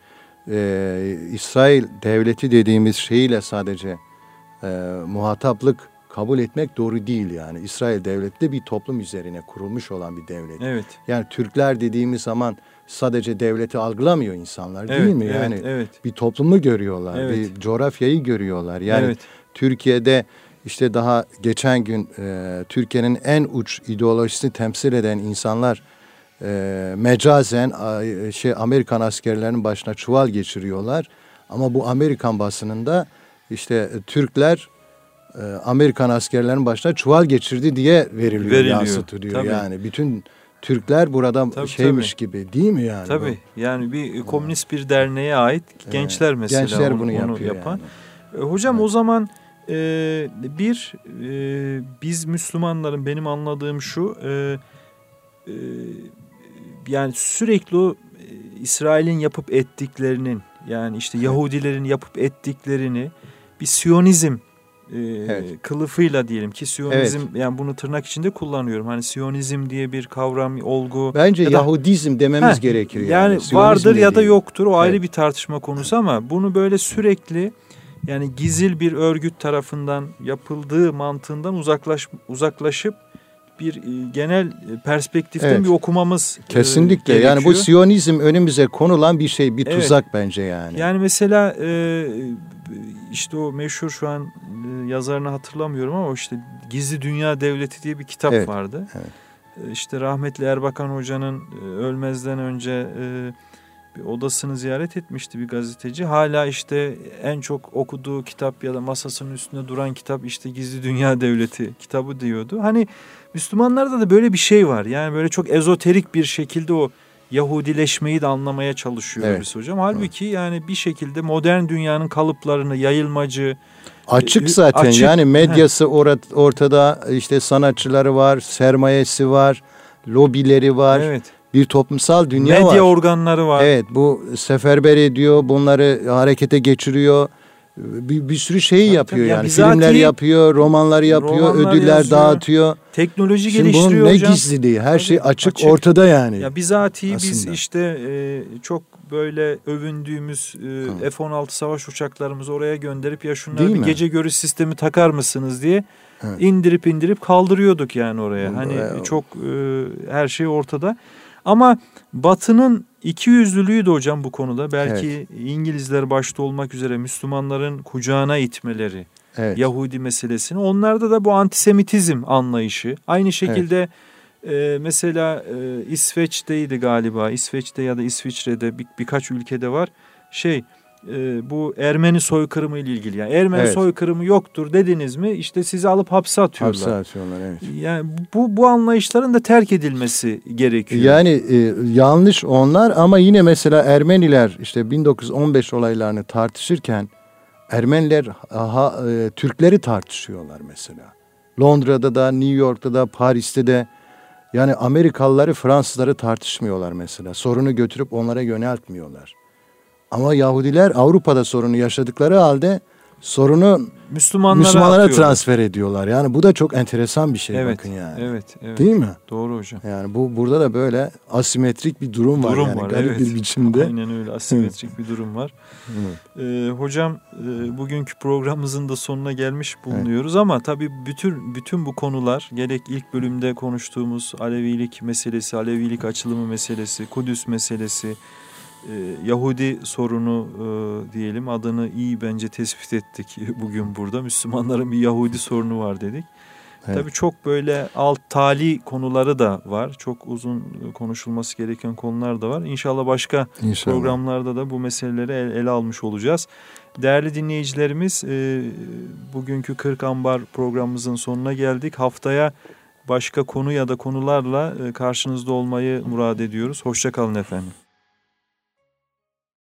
e, İsrail devleti dediğimiz şeyiyle sadece e, muhataplık kabul etmek doğru değil yani. İsrail devleti de bir toplum üzerine kurulmuş olan bir devlet. Evet. Yani Türkler dediğimiz zaman sadece devleti algılamıyor insanlar değil evet, mi? Evet, yani evet. bir toplumu görüyorlar, evet. bir coğrafyayı görüyorlar. Yani evet. Türkiye'de işte daha geçen gün e, Türkiye'nin en uç ideolojisini temsil eden insanlar e, mecazen e, şey Amerikan askerlerinin başına çuval geçiriyorlar. Ama bu Amerikan basınında işte e, Türkler Amerikan askerlerinin başına çuval geçirdi diye veriliyor, veriliyor. yansıtılıyor. Tabii. Yani bütün Türkler burada tabii, şeymiş tabii. gibi değil mi yani? Tabii bu? Yani bir komünist bir derneğe ait gençler evet. mesela gençler onu, bunu onu yapan. Yani. Hocam evet. o zaman e, bir e, biz Müslümanların benim anladığım şu e, e, yani sürekli o e, İsrail'in yapıp ettiklerinin yani işte evet. Yahudilerin yapıp ettiklerini bir Siyonizm Ee, evet. kılıfıyla diyelim ki Siyonizm evet. yani bunu tırnak içinde kullanıyorum. Hani Siyonizm diye bir kavram, olgu. Bence ya Yahudizm da, dememiz heh, gerekiyor. Yani, yani vardır ya da yoktur. O ayrı evet. bir tartışma konusu ama bunu böyle sürekli Yani gizil bir örgüt tarafından yapıldığı mantığından uzaklaş uzaklaşıp bir e, genel perspektiften evet. bir okumamız kesinlikle e, yani bu Siyonizm önümüze konulan bir şey, bir tuzak evet. bence yani. Yani mesela e, işte o meşhur şu an e, yazarını hatırlamıyorum ama işte Gizli Dünya Devleti diye bir kitap evet. vardı. Evet. E, işte rahmetli Erbakan Hoca'nın e, ölmezden önce e, bir odasını ziyaret etmişti bir gazeteci. Hala işte en çok okuduğu kitap ya da masasının üstünde duran kitap işte Gizli Dünya Devleti kitabı diyordu. Hani Müslümanlarda da böyle bir şey var. Yani böyle çok ezoterik bir şekilde o Yahudileşmeyi de anlamaya çalışıyoruz evet. hocam. Halbuki evet. yani bir şekilde modern dünyanın kalıplarını, yayılmacı... Açık zaten açık. Yani medyası or- ortada, işte sanatçıları var, sermayesi var, lobileri var. Evet. Bir toplumsal dünya Medya var. Medya organları var. Evet, bu seferber ediyor, bunları harekete geçiriyor. Bir, bir sürü şeyi tabii, yapıyor tabii. yani. Bizatihi, filmler yapıyor, romanlar yapıyor, ödüller yazıyor, dağıtıyor. Teknoloji Şimdi geliştiriyor bunun hocam. Ne gizliliği, her tabii, şey açık, açık ortada yani. Ya bizatihi aslında. Biz işte e, çok böyle övündüğümüz e, F on altı savaş uçaklarımızı oraya gönderip ya şunlara bir gece görüş sistemi takar mısınız diye evet. indirip indirip kaldırıyorduk yani oraya. Hani e, çok e, her şey ortada. Ama Batı'nın ikiyüzlülüğü de hocam bu konuda. Belki evet. İngilizler başta olmak üzere Müslümanların kucağına itmeleri, evet. Yahudi meselesini. Onlarda da bu antisemitizm anlayışı. Aynı şekilde evet. e, mesela e, İsveç'teydi galiba. İsveç'te ya da İsviçre'de bir, birkaç ülkede var. Şey... bu Ermeni soykırımı ile ilgili yani Ermeni evet. soykırımı yoktur dediniz mi işte sizi alıp hapse atıyorlar. Hapse atıyorlar evet. Yani bu bu anlayışların da terk edilmesi gerekiyor. Yani e, yanlış onlar ama yine mesela Ermeniler işte bin dokuz yüz on beş olaylarını tartışırken Ermeniler aha, e, Türkleri tartışıyorlar mesela. Londra'da da, New York'ta da, Paris'te de yani Amerikalıları, Fransızları tartışmıyorlar mesela. Sorunu götürüp onlara yöneltmiyorlar. Ama Yahudiler Avrupa'da sorunu yaşadıkları halde sorunu Müslümanlara, Müslümanlara transfer ediyorlar. Yani bu da çok enteresan bir şey evet, bakın yani. Evet, evet. Değil mi? Doğru hocam. Yani bu burada da böyle asimetrik bir durum, durum var yani var, garip evet. bir biçimde. Aynen öyle asimetrik bir durum var. Ee, hocam e, bugünkü programımızın da sonuna gelmiş bulunuyoruz evet. ama tabii bütün bütün bu konular gerek ilk bölümde konuştuğumuz Alevilik meselesi, Alevilik açılımı meselesi, Kudüs meselesi, Yahudi sorunu e, diyelim adını iyi bence tespit ettik bugün burada. Müslümanların bir Yahudi sorunu var dedik. Evet. Tabii çok böyle alt tali konuları da var. Çok uzun konuşulması gereken konular da var. İnşallah başka İnşallah. programlarda da bu meseleleri ele, ele almış olacağız. Değerli dinleyicilerimiz e, bugünkü kırk Ambar programımızın sonuna geldik. Haftaya başka konu ya da konularla e, karşınızda olmayı murad ediyoruz. Hoşça kalın efendim.